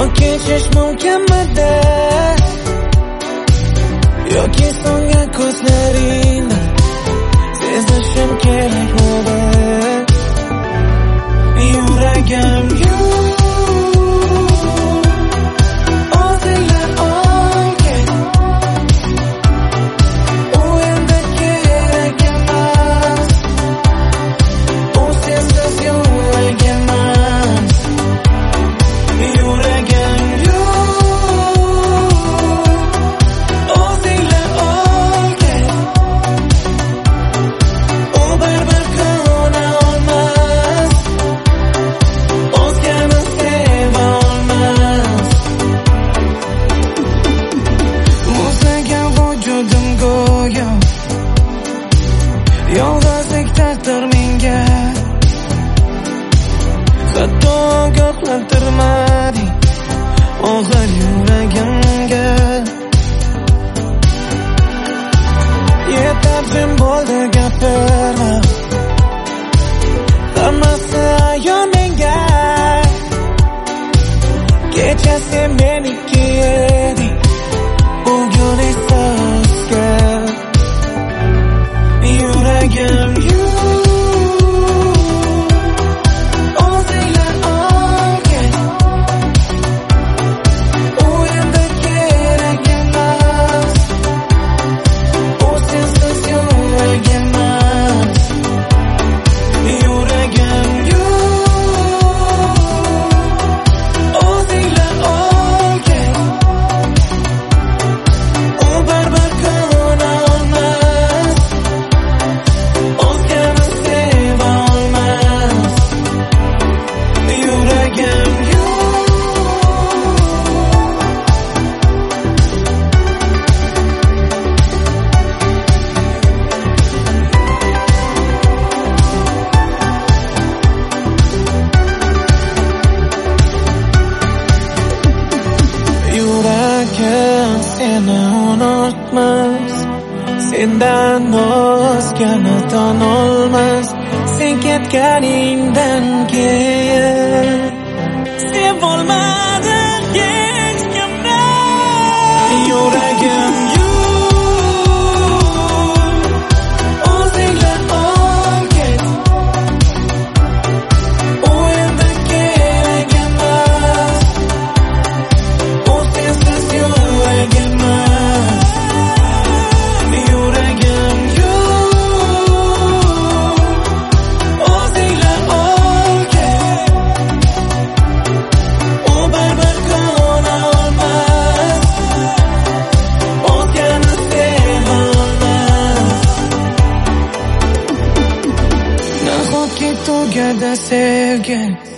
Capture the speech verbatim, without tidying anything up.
kechish mumkinmidi? Yoki so'ngan ko'zlaringni sezishim kerakmidi? Yuragim yolg'izlikdadir menga, hatto ogohlantirmading og'ir yuragimga. Yetar jim bo'ldi gapirma, hammasi ayon menga. Kecha sen meniki eding, bugun esa o'zga. Yuragim o'zinglar olgin, u endi kerak emas, u sensiz yo'q emas. Yuragim o'zinglar olgin, u baribir ko'na olmas. Seni unutmas, sendan o'zgani tanolmas. Sen ketganingdan keyin sevolmadim hech kimni. Yuragim o'zinglar olgin, u endi kerak emas, u sensiz yo'q emas. Yuragim o'zinglar olgin, u baribir ko'na olmas, o'zgani seva olmas. Nahotki tugadi sevgi,